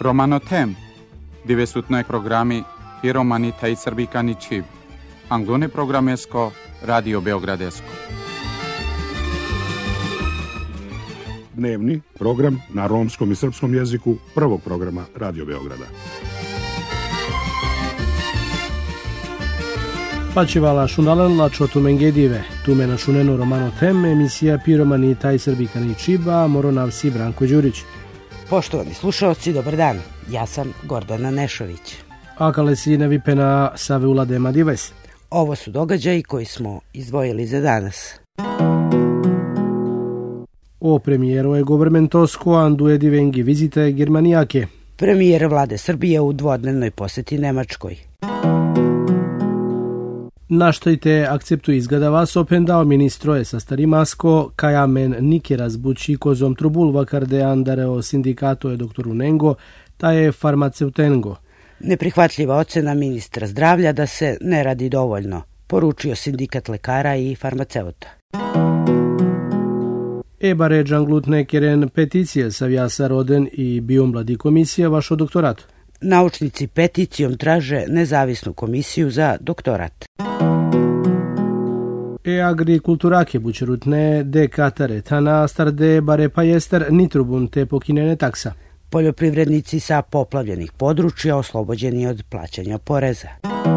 Romanotem, divesutnoj programi i romanita i srbikani čib. Anglone programesko, Radio Beogradesko. Dnevni program na romskom i srpskom jeziku prvog programa Radio Beograda. Pačivala šunalenla čotumengedive, tume na šunenu Romanotem, emisija pi romanita i srbikani čiba, moronavsi Branko Đurić. Poštovani slušalci, dobar dan. Ja sam Gordana Nešović. A kalesi ne vipena save ulade madives. Ovo su događaji koji smo izdvojili za danas. O premijero je governmentosko anduje divengi vizite Germanijake. Premijer vlade Srbije u dvodnevnoj poseti Nemačkoj. Naštojte akceptu izgada vas opendao ministroje sa starimasko, kajamen nike razbući kozom trubul vakarde andareo sindikato je doktoru Nengo, ta je farmaceutengo. Neprihvatljiva ocena ministra zdravlja da se ne radi dovoljno, poručio sindikat lekara i farmaceuta. Ebare džanglutne keren peticije savjasa roden i biomladi komisija vašo doktorat. Naučnici peticijom traže nezavisnu komisiju za doktorat. Agrikulturake bučerutne de katare tana starde bare pa jester nitrubun te pokinene taksa. Poljoprivrednici sa poplavljenih područja oslobođeni od plaćanja poreza.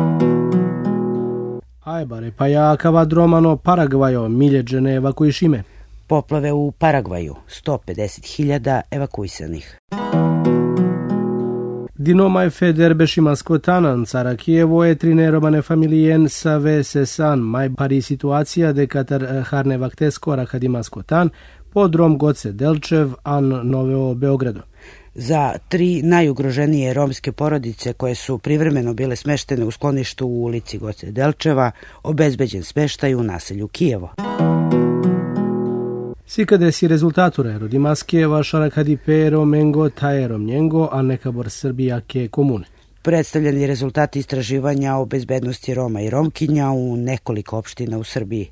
Ajbare pa ja kavadromano Paragvajo miljeđene evakuišime. Poplave u Paragvaju, 150.000 evakuisanih. Dinomaj feder bešimasko tanan cara Kijevo je trine romane familijen sa vesesan maj pari situacija de katar harne vaktesko rakadimasko tan podrom Goce Delčev an Noveo Beogrado. Za 3 najugroženije romske porodice koje su privremeno bile smeštene u skloništu u ulici Goce Delčeva obezbeđen smeštaj u naselju Kijevo. Sikade si rezultatura rodimaske vašara kadipe romengo tajerom njengo, a nekabor Srbijake komune. Predstavljeni rezultati istraživanja o bezbednosti Roma i Romkinja u nekoliko opština u Srbiji.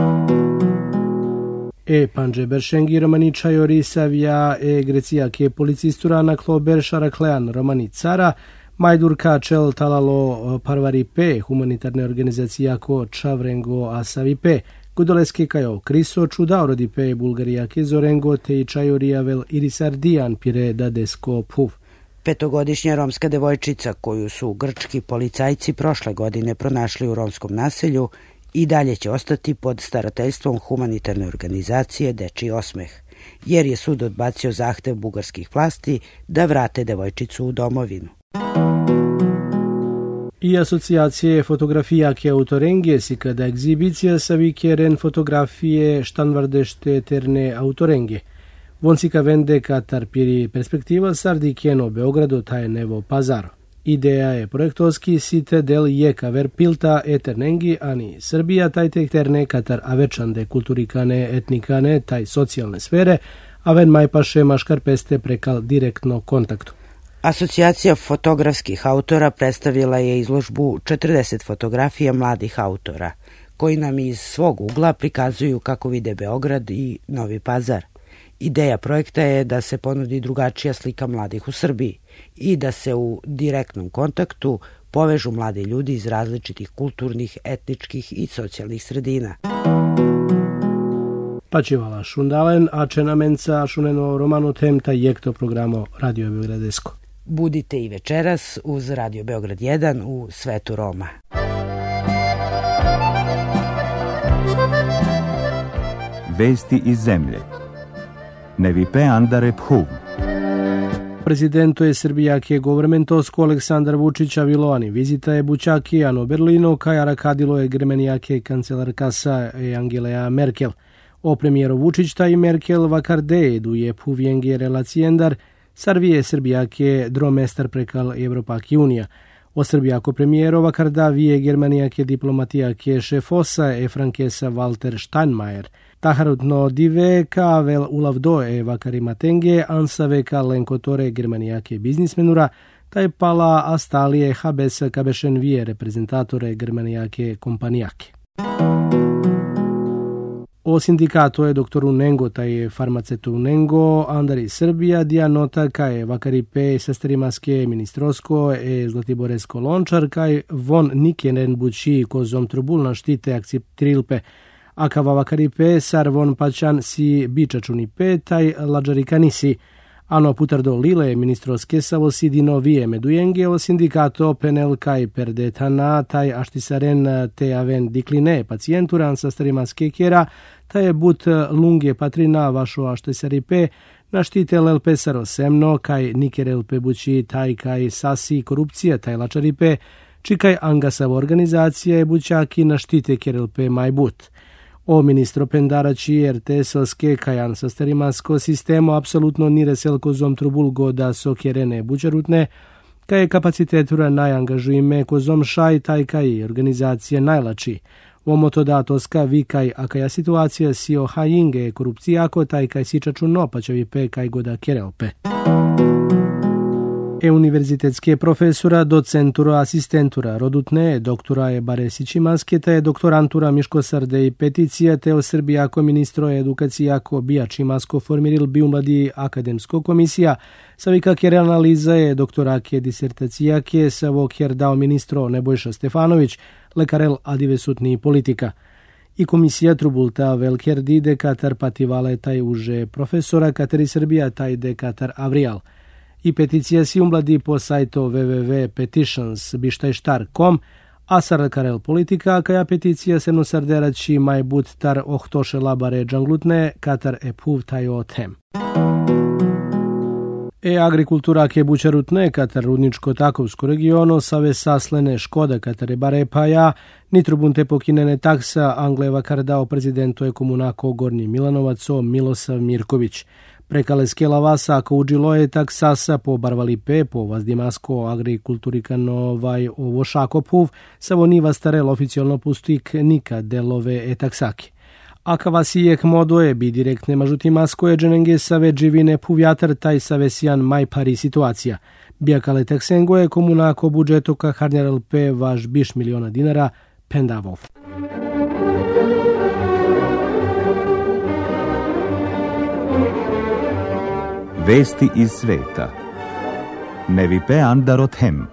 Panđe Beršengi romaničajori savja grecijake policistura na klober šaraklean romani cara, Majdurka čel talalo parvari pe humanitarne organizacijako Čavrengo asavi Gudoleski kajo Kriso čudao rodi pe Bulgarijake zorengo te i čajorijavel irisardijan pire dadesko puv. 5-godišnja romska devojčica koju su grčki policajci prošle godine pronašli u romskom naselju i dalje će ostati pod starateljstvom humanitarne organizacije Dečiji osmeh, jer je sud odbacio zahtev bugarskih vlasti da vrate devojčicu u domovinu. I asocijacije fotografijake autorengije si kada egzibicija savikeren fotografije štanvardešte terne autorengije. Vonsika vende katar piri perspektiva sardikeno Beogrado taj nevo pazaro. Ideja je projektovski site del jeka verpilta eternengi ani Srbija taj terne katar avečande kulturikane etnikane taj socijalne sfere, a ven majpaše maškarpeste prekal direktno kontaktu. Asocijacija fotografskih autora predstavila je izložbu 40 fotografija mladih autora, koji nam iz svog ugla prikazuju kako vide Beograd i Novi Pazar. Ideja projekta je da se ponudi drugačija slika mladih u Srbiji i da se u direktnom kontaktu povežu mladi ljudi iz različitih kulturnih, etničkih i socijalnih sredina. Pačivala šundalen, a čenamenca šuneno Romanotem taj jekto programo Radio Beogradesko. Budite i večeras uz Radio Beograd 1 u svetu Roma. Vesti iz zemlje. Nevipe andare phuv. Prezidento je Srbijake governmentosko Aleksandar Vučića Viloani vizita je bučaki ano Berlino kajara kadilo je Germanijake kancelarkasa Angelea Merkel. O premijero Vučićta i Merkel vakarde eduje puvjenge relacijendar sarvije Srbijake dromestar prekal Evropaki unija. O Srbijako premijero vakarda vije Germanijake diplomatijake šefosa frankesa Walter Steinmeier. Taharutno dive kavel ulavdo vakarimatenge ansave ka lenkotore Germanijake biznismenura, taj pala astalije habesa kabešen vije reprezentatore Germanijake kompanijake. O sindikato je doktor Unengo, taj farmaceto Unengo, Andari Srbija, Dianota, kaj Vakaripe, Sestrimaske, Ministrosko, Zlatiboresko Lončar, kaj von Nikenen buči kozom trubulna štite akceptrilpe, akava Vakaripe, sar von pačan si bičačunipe, taj lađarikanisi. Ano putardo lile ministroske savo sidino vie medujenge o sindikato penel kaj perdetana taj aštisaren te aven dikline pacienturan sa starimaske kjera taj but lunge patrina vašo aštisaripe naštite lelpe sarosemno kaj nikerelpe bući taj kaj sasi korupcija taj lačaripe čikaj angasavo organizacija je bućaki naštite kjerelpe majbut. O ministro pendarači RTS-oske kajan sa starimasko sistemo apsolutno nire selkozom trubulgo da so kjerene buđarutne, kaj je kapacitetura najangažujime kozom šaj taj kaj organizacije najlači. Omo to datoska vikaj, a kaja situacija si o hajinge korupcijako taj kaj sičaču nopačevi pe kaj goda kjerelpe. Univerzitetske profesora, docentura, asistentura, rodutne, doktora je Baresići Masketa je doktorantura Miško Sarde i peticija te o Srbijako ministro edukacijako bijači masko formiril bi umladi akademsko komisija, savika kjer analiza je doktorake disertacijake savo kjer dao ministro Nebojša Stefanović, lekarel adivesutni politika. I komisija trubulta velker dide katar pativale taj uže profesora kateri Srbija taj de katar avrijal. I peticija si umladi po sajto www.petitions.com, a sarkarel politika, kaja peticija se nosarderaći majbut tar ohtoše labare džanglutne, katar ephuv taj o tem. Agrikultura ke bučarutne, katar rudničko-takovsko regiono, save saslene škoda katare barepaja, nitrubunte pokinene taksa Angleva kardao prezidentu je komunako Gornji Milanovaco Milosav Mirković. Prekale skela vasa ako uđilo je taksasa po barvalipe, po vazdimasko agrikulturikano ovo šakopuv, savo niva starel oficijalno pustik nikad delove taksaki. Aka vasijek modoje bi direktne mažutimasko je dženenge save dživine puvjatar taj save sijan maj pari situacija. Bijakale taksengo je komunako budžeto ka harnjaral pe vaš biš miliona dinara pendavov. Vesti iz sveta. Nevipe andarot hem.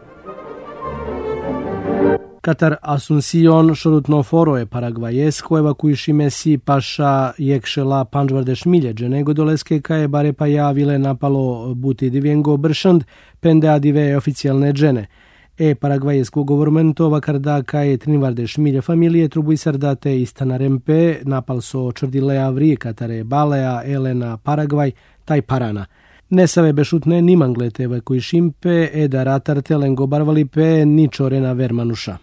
Katar Asunción šorutno foro je Paragvajesko evakuišime si paša jekšela panžvardeš miljeđe, nego doleske kaje bare pa javile napalo buti divjengo bršand, pende adive oficijalne džene. Paragvajesko govormentova karda kaje trinvardeš milje familije trubu i sardate istana rempe, napal so črdile avri, katare balea, elena, Paragvaj, taj parana. Nesave bešutne nimanglete evakuišimpe, da ratar telengo barvalipe, ni čorena vermanuša.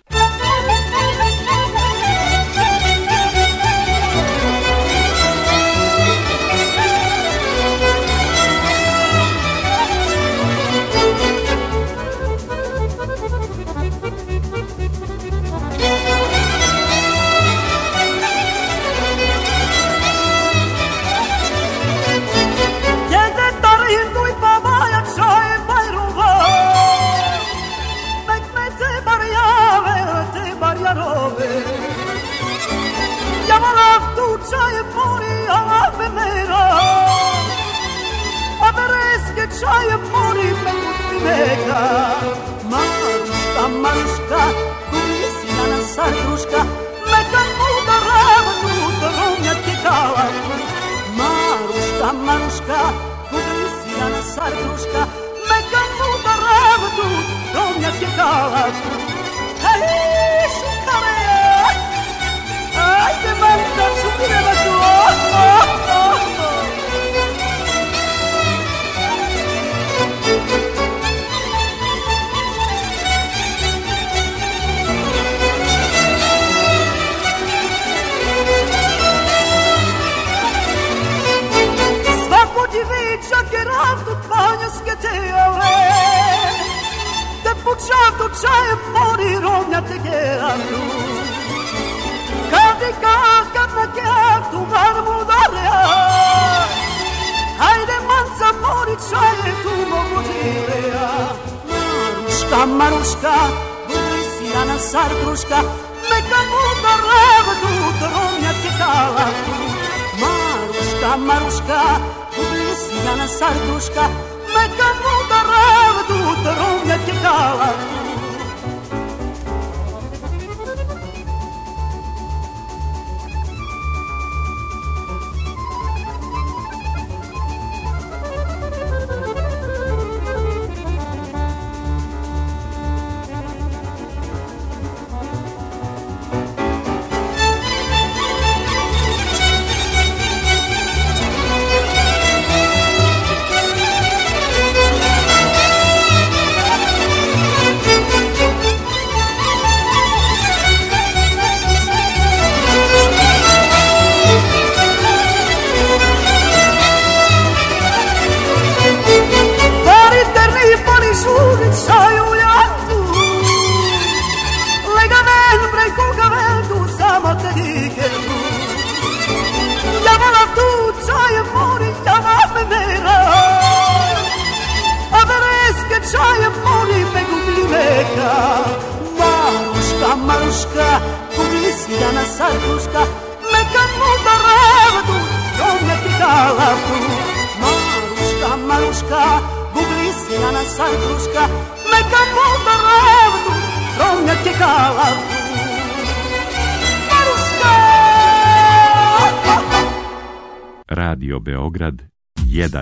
Maruška, kulisina na sarkruška, meka muda ravnu, dronjak je kala. Maruška, kulisina na sarkruška, meka muda ravnu, dronjak je kala. Hej, šukare, ajde manca, šukireva tu, čaje mori rovnja te gerandu. Kad i kad na gerandu garmu darea. Hajde manca mori čaje tu mogu živeja. Maruška, budi si Ana Sarkruška, neka mu da ravdu rovnja te kalandu. Maruška, gubili si Jana Sarduška, meka muda ravdu, trovnjak je kala. Maruška, gubili si Jana Sarduška, meka muda ravdu, trovnjak je kala. Maruška, Maruška, gubili si Jana Sarduška, meka muda ravdu, trovnjak je kala. Maruška! Radio Beograd 1.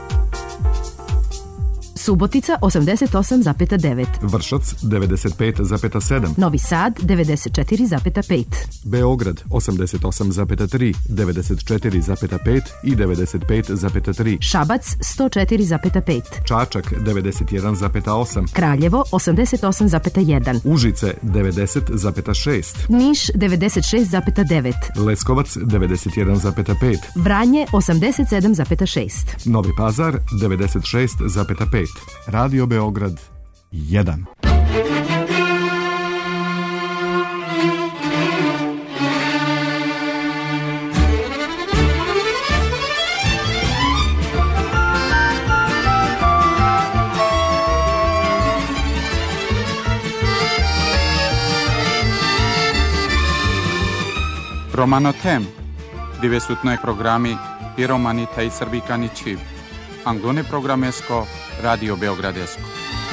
Subotica 88,9. Vršac 95,7. Novi Sad 94,5. Beograd 88,3, 94,5 i 95,3. Šabac 104,5. Čačak 91,8. Kraljevo 88,1. Užice 90,6. Niš 96,9. Leskovac 91,5. Vranje 87,6. Novi Pazar 96,5. Radio Beograd 1. Romano Tem, dove sutnoj programi Piromanita i Srbikani Čib, Anglone programesko, Radio Beogradesko.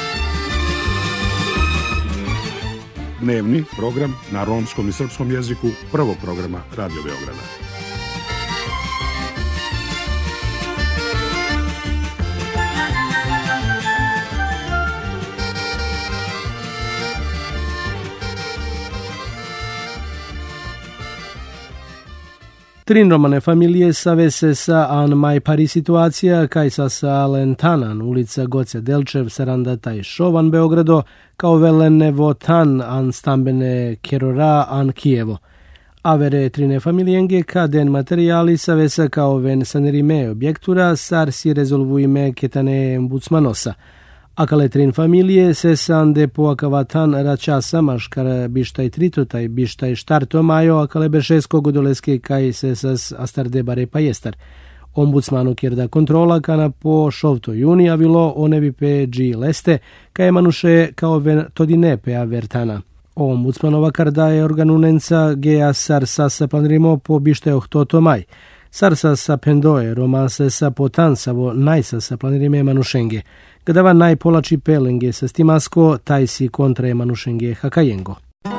Dnevni program na romskom i srpskom jeziku prvog programa Radio Beograda. Trin romane familije savese sa an mai pari situacija kaj sa Lentanan, ulica Goce Delčev, Sarandata i Šovan Beogrado, kao velene votan an stambene Kerora an Kijevo. Avere trine familienge ka den materiali savesa kao ven sanerime objektura sar si rezolvuime ketane ombudsmanosa. Akale trin familije se sande po akavatan račasa maškar bištaj tritotaj bištaj štarto majo akale bešesko godoleske kaj se sas astarde bare pa jestar. Ombudsmanu kjerda kontrola kana po šovto juni avilo onevi pe G leste kaj manuše kao ven todine pe avertana. Ombudsmanova karda je organunenca gea sar sasa planrimo po bištaj ohtoto maj. Sarsa sa pendoe romanse sa potansavo najsa sa planirime manušenge. Gadava najpolači pelenge sa stimasko taj si kontra manušenge hakajengo.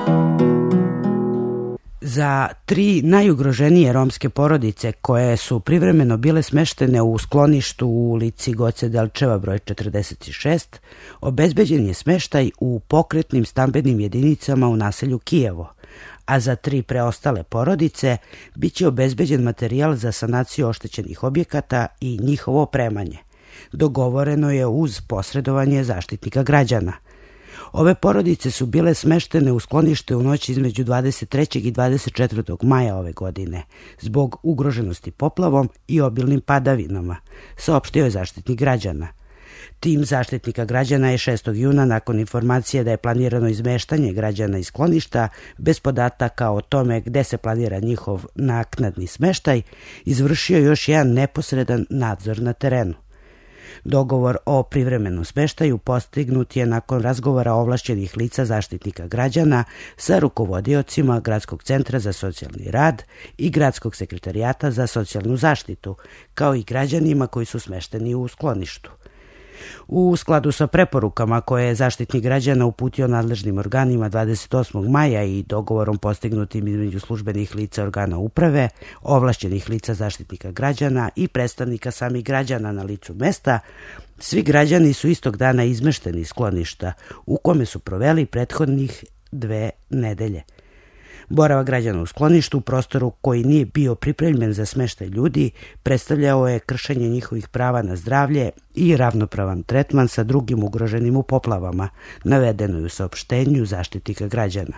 Za 3 najugroženije romske porodice koje su privremeno bile smeštene u skloništu u ulici Goce Delčeva broj 46, obezbeđen je smeštaj u pokretnim stambenim jedinicama u naselju Kijevo, a za 3 preostale porodice biće obezbeđen materijal za sanaciju oštećenih objekata i njihovo opremanje. Dogovoreno je uz posredovanje Zaštitnika građana. Ove porodice su bile smeštene u sklonište u noći između 23. i 24. maja ove godine, zbog ugroženosti poplavom i obilnim padavinama, saopštio je Zaštitnik građana. Tim Zaštitnika građana je 6. juna nakon informacije da je planirano izmeštanje građana iz skloništa bez podataka o tome gde se planira njihov naknadni smeštaj, izvršio još jedan neposredan nadzor na terenu. Dogovor o privremenom smeštaju postignut je nakon razgovora ovlašćenih lica Zaštitnika građana sa rukovodiocima Gradskog centra za socijalni rad i Gradskog sekretarijata za socijalnu zaštitu, kao i građanima koji su smešteni u skloništu. U skladu sa preporukama koje je Zaštitnik građana uputio nadležnim organima 28. maja i dogovorom postignutim između službenih lica organa uprave, ovlašćenih lica Zaštitnika građana i predstavnika samih građana na licu mesta, svi građani su istog dana izmešteni iz skloništa u kome su proveli prethodnih 2 nedelje. Boravak građana u skloništu u prostoru koji nije bio pripremljen za smeštaj ljudi predstavljao je kršenje njihovih prava na zdravlje i ravnopravan tretman sa drugim ugroženim u poplavama, navedeno je u saopštenju Zaštitnika građana.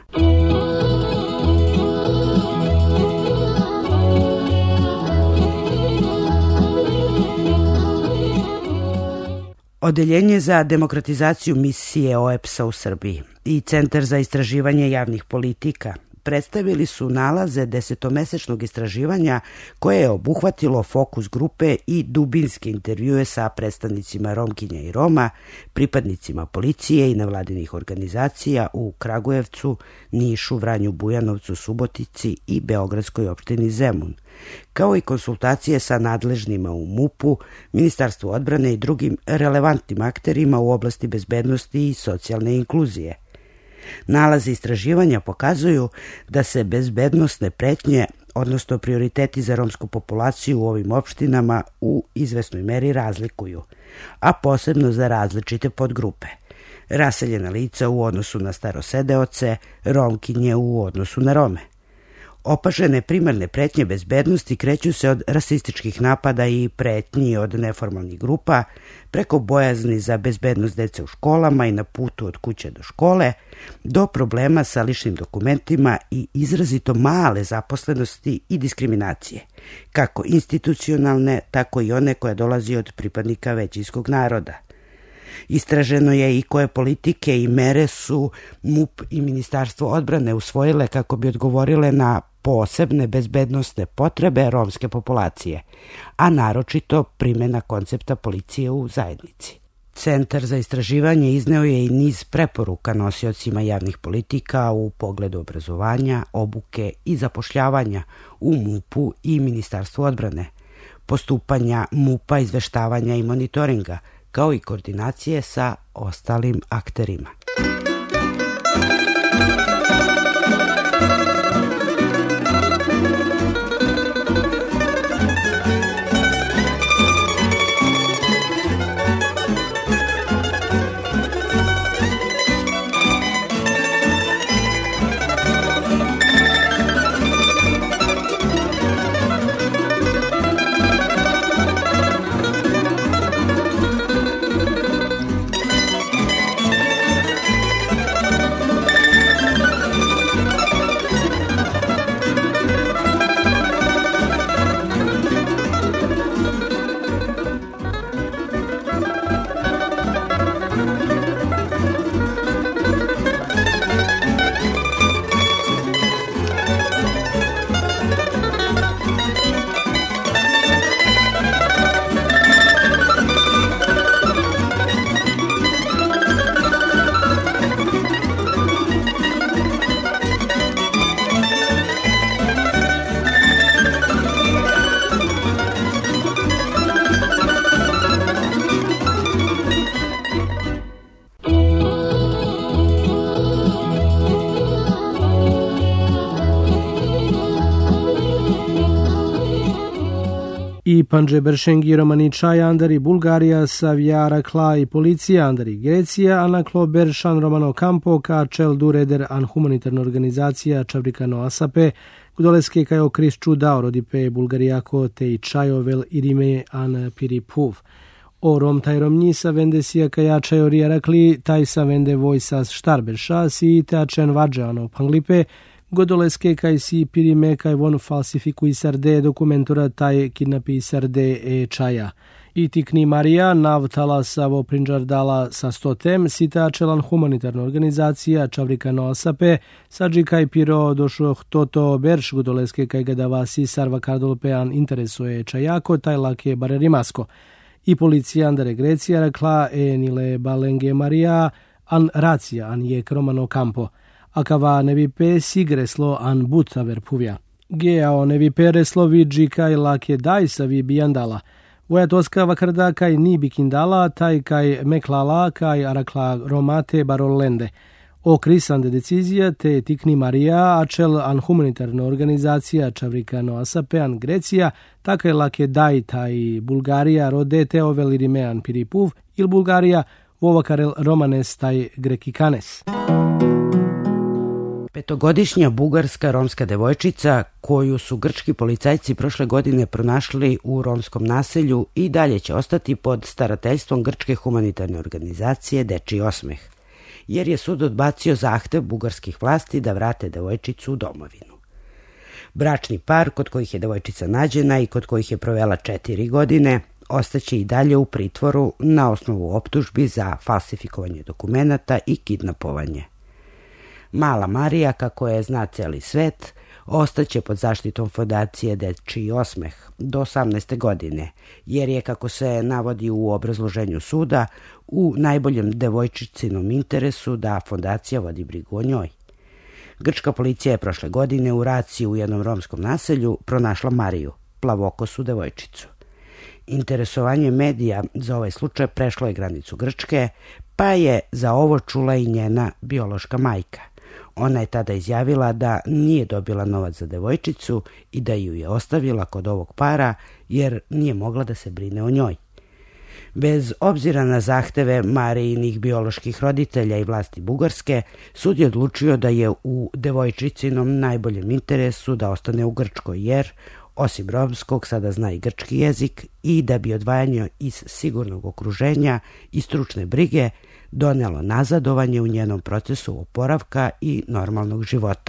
Odeljenje za demokratizaciju misije OEBS-a u Srbiji i Centar za istraživanje javnih politika predstavili su nalaze 10-mesečnog istraživanja koje je obuhvatilo fokus grupe i dubinske intervjue sa predstavnicima Romkinja i Roma, pripadnicima policije i nevladinih organizacija u Kragujevcu, Nišu, Vranju, Bujanovcu, Subotici i Beogradskoj opštini Zemun, kao i konsultacije sa nadležnima u MUP-u, Ministarstvu odbrane i drugim relevantnim akterima u oblasti bezbednosti i socijalne inkluzije. Nalazi istraživanja pokazuju da se bezbednosne pretnje, odnosno prioriteti za romsku populaciju u ovim opštinama u izvesnoj meri razlikuju, a posebno za različite podgrupe. Raseljena lica u odnosu na starosedeoce, Romkinje u odnosu na Rome. Opažene primarne pretnje bezbednosti kreću se od rasističkih napada i pretnji od neformalnih grupa, preko bojazni za bezbednost dece u školama i na putu od kuće do škole, do problema sa ličnim dokumentima i izrazito male zaposlenosti i diskriminacije, kako institucionalne, tako i one koje dolazi od pripadnika većinskog naroda. Istraženo je i koje politike i mere su MUP i Ministarstvo odbrane usvojile kako bi odgovorile na posebne bezbednosne potrebe romske populacije, a naročito primjena koncepta policije u zajednici. Centar za istraživanje izneo je i niz preporuka nosiocima javnih politika u pogledu obrazovanja, obuke i zapošljavanja u MUP-u i Ministarstvu odbrane, postupanja MUP-a, izveštavanja i monitoringa, kao i koordinacije sa ostalim akterima. I Panđeberšengi, Romaničaj, Andari, Bulgarija, Savjara, Kla i policija, Andari, Grecija, Anaklo, Beršan, Romano Kampo, Kačel, Dureder, an humanitarna organizacija, Čavrikano Asape, Gudoleske, Kajo, Krisču, Daorodipe, Bulgarijako, te i Čajovel, Irime, an Piripuv. O Rom taj Romnji sa vende sija kajačajo rijarakli, taj sa vende vojsas štarberša, si teačen vađano panglipe, Godoleske kaj si pirime kaj von falsifikui sarde dokumentora taj kidnapi sarde e čaja. I tikni Marija navtala savo prinđardala sa stotem, sita čelan humanitarna organizacija Čavrikano Asape, sađi kaj piro došlo toto berš Godoleske kaj gadavasi sarva kardolpean interesuje čajako, taj lake barerimasko. I policija andere Grecia rekla nile balenge Maria an racia an je Romano campo, acava nevipe sigreslo an but aver puvia. Geao nevipere slovidži kaj lake dajsa vi bijandala, voja toska vakarda kaj ni bikindala, taj kaj meklala kaj arakla romate barolende. O krisande decizija te tikni Maria, acel an humanitarna organizacija čavrikano asapean Grecia, takaj lake daj taj Bulgarija rodete ovelirimean piripuv il Bulgarija vovakarel romanes taj grekikanes. Petogodišnja bugarska romska devojčica koju su grčki policajci prošle godine pronašli u romskom naselju i dalje će ostati pod starateljstvom grčke humanitarne organizacije Dečiji osmeh, jer je sud odbacio zahtev bugarskih vlasti da vrate devojčicu u domovinu. Bračni par kod kojih je devojčica nađena i kod kojih je provela 4 godine ostaće i dalje u pritvoru na osnovu optužbi za falsifikovanje dokumenata i kidnapovanje. Mala Marija, kako je zna celi svet, ostaće pod zaštitom fondacije Dečiji osmeh do 18. godine, jer je, kako se navodi u obrazloženju suda, u najboljem devojčicinom interesu da fondacija vodi brigu o njoj. Grčka policija je prošle godine u raciji u jednom romskom naselju pronašla Mariju, plavokosu devojčicu. Interesovanje medija za ovaj slučaj prešlo je granicu Grčke, pa je za ovo čula i njena biološka majka. Ona je tada izjavila da nije dobila novac za devojčicu i da ju je ostavila kod ovog para jer nije mogla da se brine o njoj. Bez obzira na zahteve Marijinih bioloških roditelja i vlasti Bugarske, sud je odlučio da je u devojčicinom najboljem interesu da ostane u Grčkoj jer, osim romskog, sada zna i grčki jezik i da bi odvajanje iz sigurnog okruženja i stručne brige donelo nazadovanje u njenom procesu oporavka i normalnog života.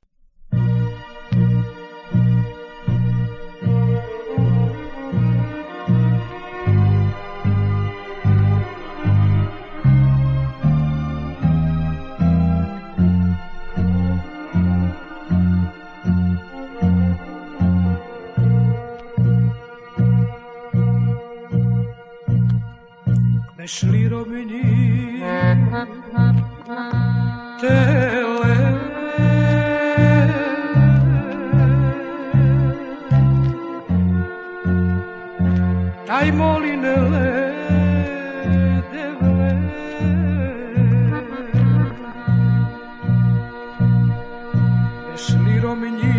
Šli romini tele taj molinele devle šli romini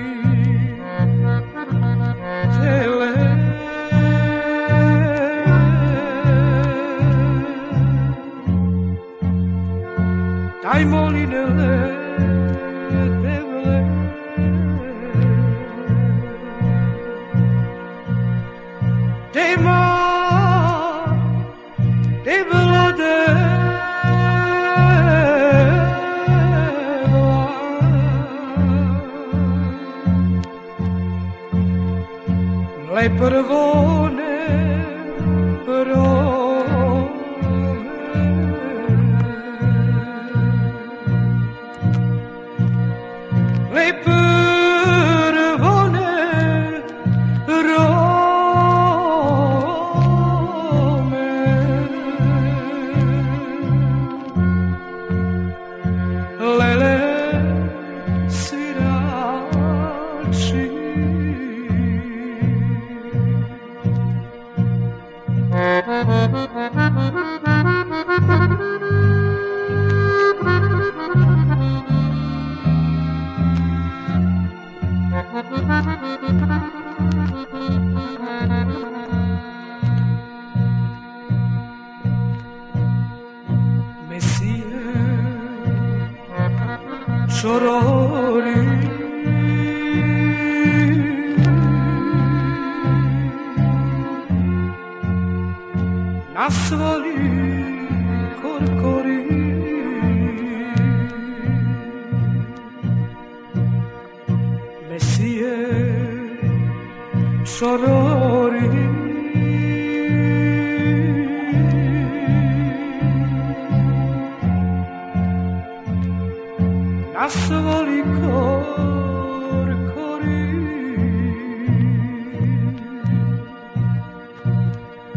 tele taj molinele devle tema devla le prvone Sorori nasvali korkori Mesije sorori nasvali korkori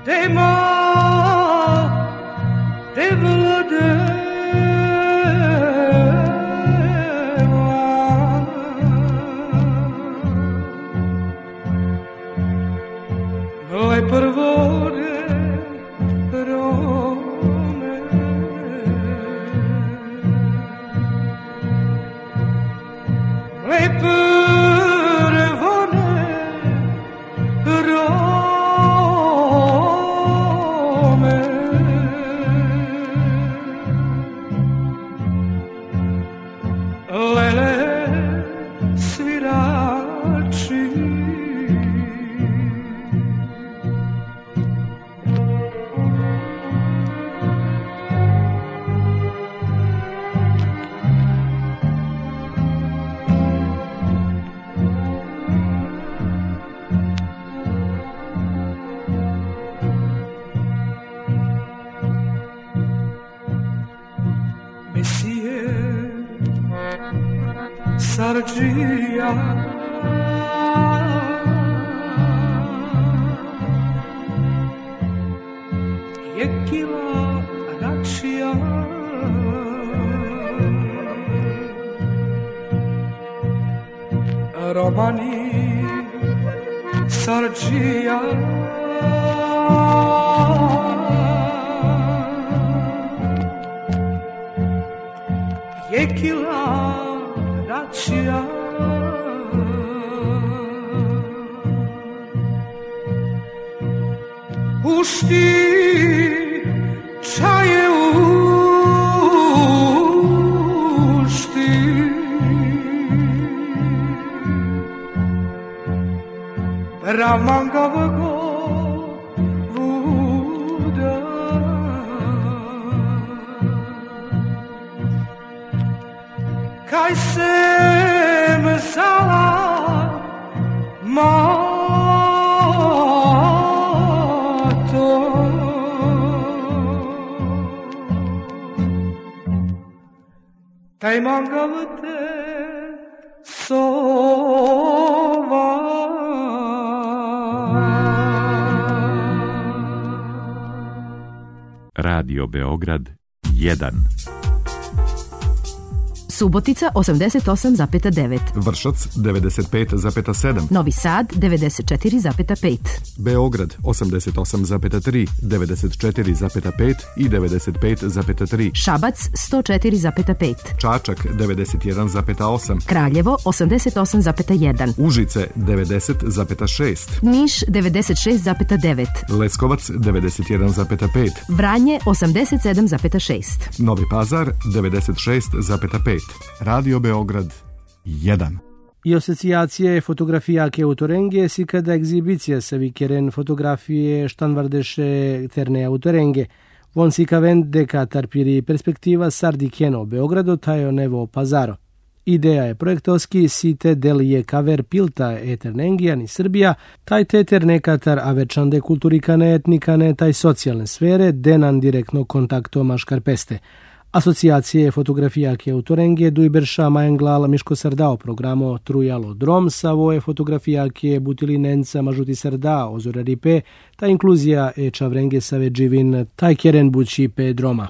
Radio Beograd 1. Subotica 88,9. Vršac 95,7. Novi Sad 94,5. Beograd 88,3, 94,5 i 95,3. Šabac 104,5. Čačak 91,8. Kraljevo 88,1. Užice 90,6. Niš 96,9. Leskovac 91,5. Vranje 87,6. Novi Pazar 96,5. Radio Beograd 1. I asocijacije fotografijake autorenge si kada egzibicija sa vikeren fotografije štanvardeše terne autorenge. Von si kavende katar piri perspektiva sardikeno Beogrado tajo nevo Pazaro. Ideja je projektovski site del je kaver pilta eternengijan i Srbija, taj teter nekatar avečande kulturikane etnikane taj socijalne sfere denan direktno kontakto maškarpeste. Asocijacije fotografijake autorenge dujberša majenglala Miško Sardao programo Trujalo Drom sa voje fotografijake Butilinenca Mažuti Sardao ozoraripe ta inkluzija e čavrenge save dživin taj keren bući pe droma.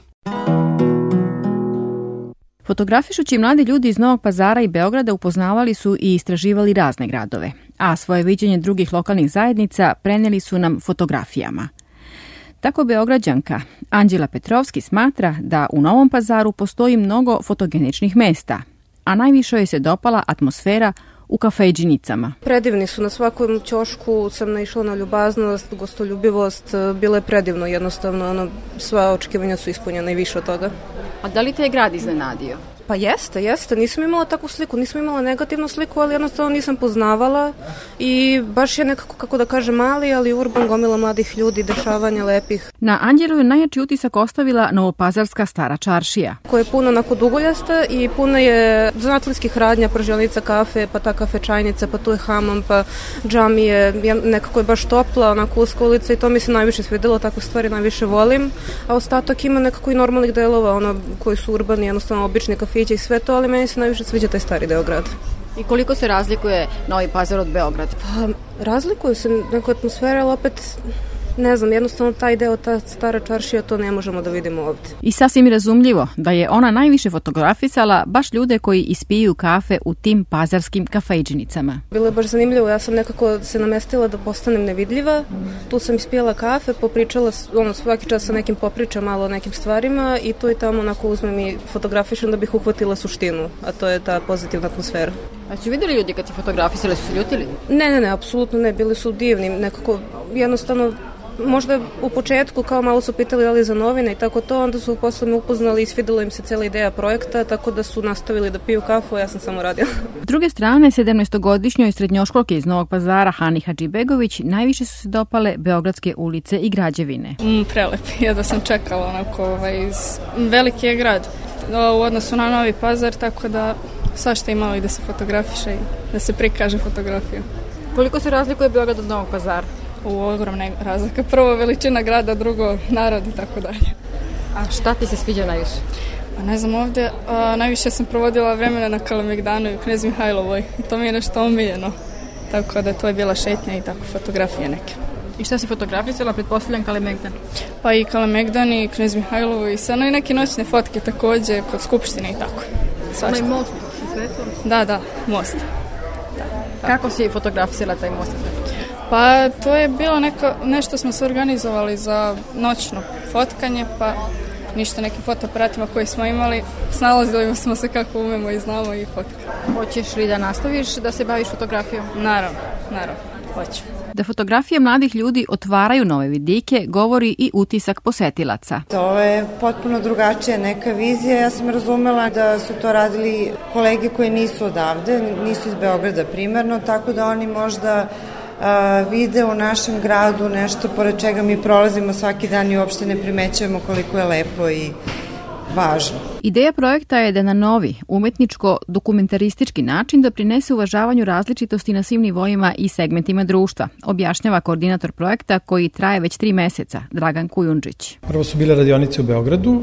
Fotografišući mladi ljudi iz Novog Pazara i Beograda upoznavali su i istraživali razne gradove, a svoje viđenje drugih lokalnih zajednica prenijeli su nam fotografijama. Tako Beograđanka Anđela Petrovski smatra da u Novom Pazaru postoji mnogo fotogeničnih mesta, a najviše joj se dopala atmosfera u kafeđinicama. Predivni su, na svakom ćošku sam naišla na ljubaznost, gostoljubivost, bilo je predivno jednostavno, sva očekivanja su ispunjena i više od toga. A da li te je grad iznenadio? Pa jeste, nisam imala takvu sliku, nisam imala negativnu sliku, ali jednostavno nisam poznavala i baš je nekako, kako da kažem, mali, ali urban, gomila mladih ljudi, dešavanja lepih. Na Anđelu je najjači utisak ostavila novopazarska stara čaršija. Koja je puno onako duguljasta i puno je zanatlijskih radnja, pržionica, kafe, pa ta kafečajnica, pa tu je hamam, pa džamije, nekako je baš topla, onako uska ulica i to mi se najviše svidjelo, takve stvari najviše volim, a ostatak ima nekako i normalnih delova, koji su urbani, jednostavno obični kafići i sve to, ali meni se najviše sviđa taj stari deo grada. I koliko se razlikuje Novi Pazar od Beograda? Pa, razlikuje se neka atmosfera, ali opet Ne znam, jednostavno taj deo, ta stara čaršija, to ne možemo da vidimo ovde. I sasvim je razumljivo da je ona najviše fotografisala baš ljude koji ispiju kafe u tim pazarskim kafejđinicama. Bilo je baš zanimljivo, ja sam nekako se namestila da postanem nevidljiva. Tu sam ispijala kafe, popričala, svaki čas sa nekim popričam malo o nekim stvarima i tu i tamo onako uzmem i fotografišem da bih uhvatila suštinu, a to je ta pozitivna atmosfera. A su videli ljudi kad ti fotografisali, su se ljutili? Ne, apsolutno ne, bili su divni, nekako jednostavno možda u početku kao malo su pitali da li za novine i tako to, onda su posle me upoznali i svidela im se cijela ideja projekta, tako da su nastavili da piju kafu, a ja sam samo radila. S druge strane, 17-godišnjoj srednjoškolke iz Novog Pazara Hani Hadžibegović najviše su se dopale beogradske ulice i građevine. Prelepi, ja da sam čekala onako, veliki je grad u odnosu na Novi Pazar, tako da svašta imalo i da se fotografiše i da se prikaže fotografija. Koliko se razlikuje Beograd od Novog Pazara? Ogromna razlika. Prvo veličina grada, drugo narod i tako dalje. A šta ti se sviđa najviše? Pa ne znam, ovde najviše sam provodila vremena na Kalemegdanu i u Knez Mihajlovoj i to mi je nešto omiljeno. Tako da to je bila šetnja i tako fotografije neke. I šta si fotografisala, pretpostavljam Kalemegdan? Pa i Kalemegdan i Knez Mihajlovu i sad i neke noćne fotke takođe kod Skupštine i tako. Onaj most i sve to? Da, most. Da. Kako si fotografisala taj most? Pa to je bilo nešto smo se organizovali za noćno fotkanje, pa ništa nekim fotoaparatima koji smo imali, snalazili smo se kako umemo i znamo i fotkamo. Hoćeš li da nastaviš da se baviš fotografijom? Naravno, hoću. Da fotografije mladih ljudi otvaraju nove vidike, govori i utisak posetilaca. To je potpuno drugačija neka vizija. Ja sam razumela da su to radili kolege koji nisu odavde, nisu iz Beograda primarno, tako da oni možda vide u našem gradu nešto pored čega mi prolazimo svaki dan i uopšte ne primećujemo koliko je lepo i važno. Ideja projekta je da na novi, umetničko-dokumentaristički način doprinese uvažavanju različitosti na svim nivoima i segmentima društva, objašnjava koordinator projekta koji traje već 3 meseca, Dragan Kujundžić. Prvo su bile radionice u Beogradu,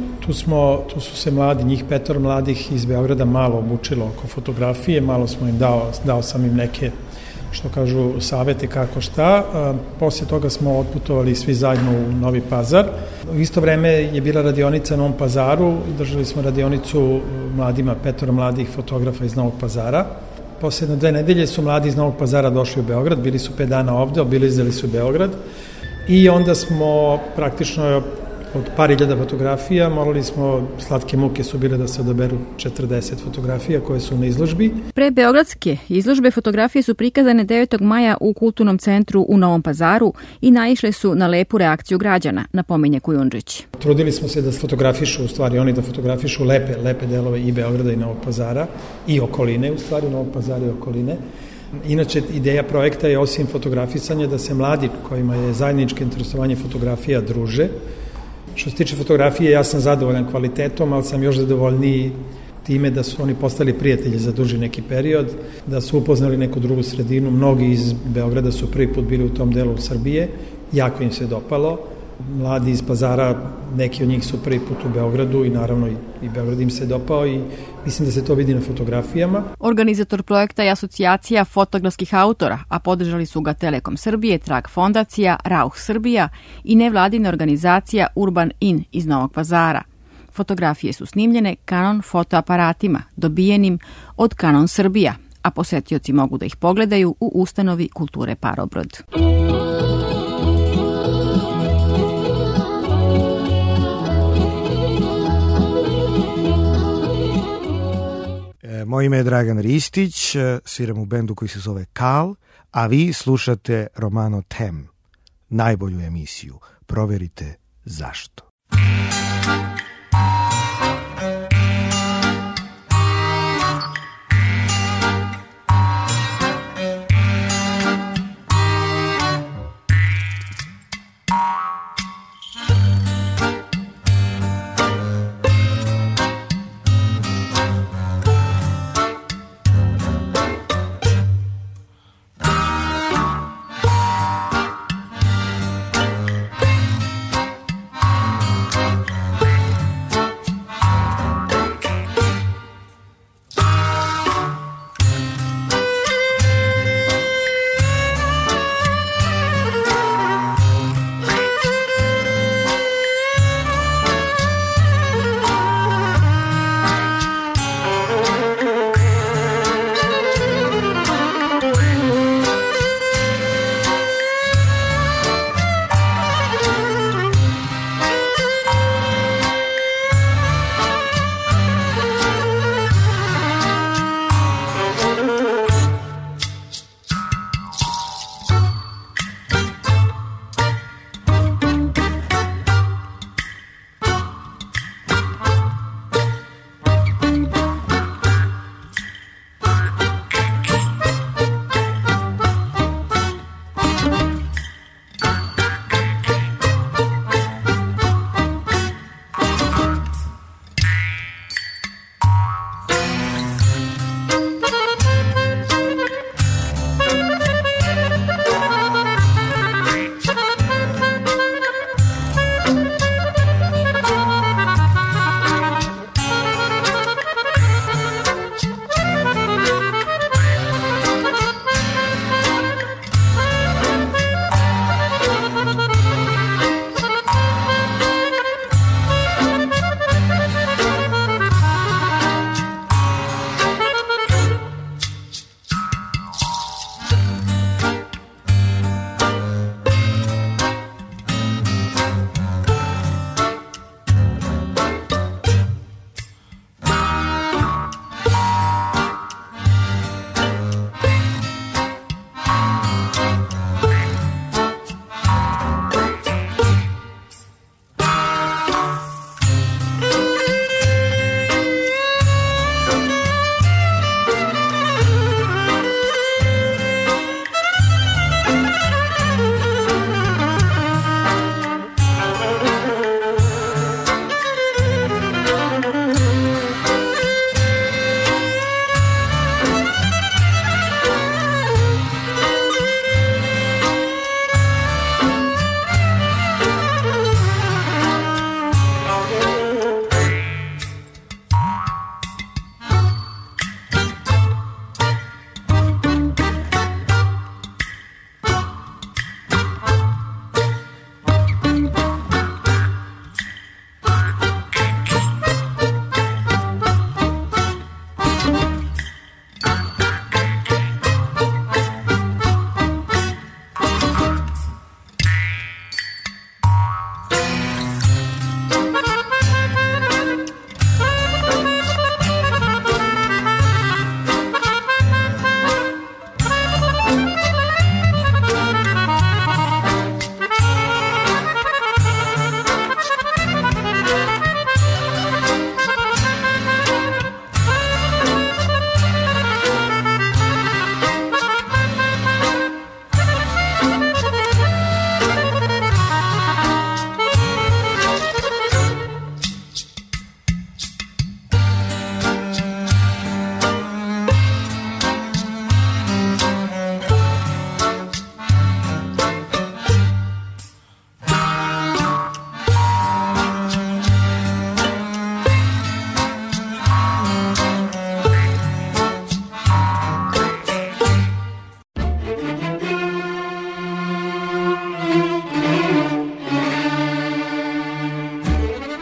tu su se njih 5 mladih iz Beograda malo obučilo oko fotografije, malo smo im dao sam im neke, što kažu, savete kako šta. Poslije toga smo otputovali svi zajedno u Novi Pazar. U isto vreme je bila radionica u Novom Pazaru, držali smo radionicu mladima, 5 mladih fotografa iz Novog Pazara. Poslije 2 nedelje su mladi iz Novog Pazara došli u Beograd, bili su 5 dana ovde, obilazili su Beograd i onda smo praktično od par hiljada fotografija, morali smo, slatke muke su bile da se odaberu 40 fotografija koje su na izložbi. Pre beogradske izložbe fotografije su prikazane 9. maja u Kulturnom centru u Novom Pazaru i naišle su na lepu reakciju građana, napominje Kujundžić. Trudili smo se da fotografišu, u stvari oni da fotografišu lepe delove i Beograda i Novog Pazara i okoline, u stvari Novog Pazara i okoline. Inače, ideja projekta je osim fotografisanja da se mladi kojima je zajedničko interesovanje fotografija druže. Što se tiče fotografije, ja sam zadovoljan kvalitetom, ali sam još zadovoljniji time da su oni postali prijatelji za duži neki period, da su upoznali neku drugu sredinu. Mnogi iz Beograda su prvi put bili u tom delu Srbije, jako im se dopalo. Mladi iz Pazara, neki od njih su prvi put u Beogradu i naravno i Beograd im se dopao i mislim da se to vidi na fotografijama. Organizator projekta je asocijacija fotografskih autora, a podržali su ga Telekom Srbije, Trag fondacija, Rauh Srbija i nevladina organizacija Urban In iz Novog Pazara. Fotografije su snimljene Canon fotoaparatima, dobijenim od Canon Srbija, a posetioci mogu da ih pogledaju u ustanovi kulture Parobrod. Moje ime je Dragan Ristić, sviram u bendu koji se zove Kal, a vi slušate Romano Tem, najbolju emisiju. Proverite zašto.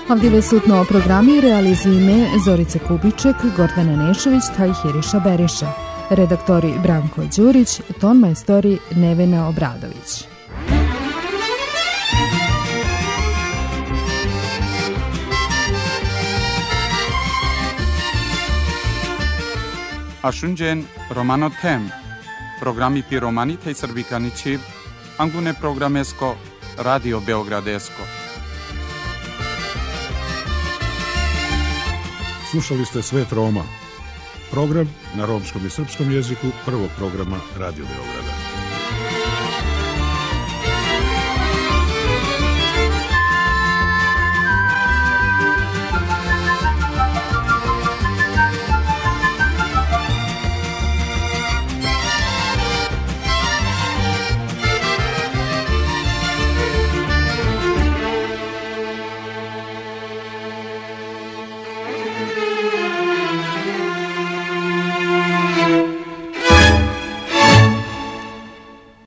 Avdive sutno programi realizime Zorice Kubiček, Gordana Nešović, taj Hiriša Beriša. Redaktori Branko Đurić, ton majstori Nevena Obradović. Ashunjen Romano Them, programi piromani tej srbikani čiv, angune programesko, Radio Beogradesko. Slušali ste Svet Roma, program na romskom i srpskom jeziku prvog programa Radio Beograda.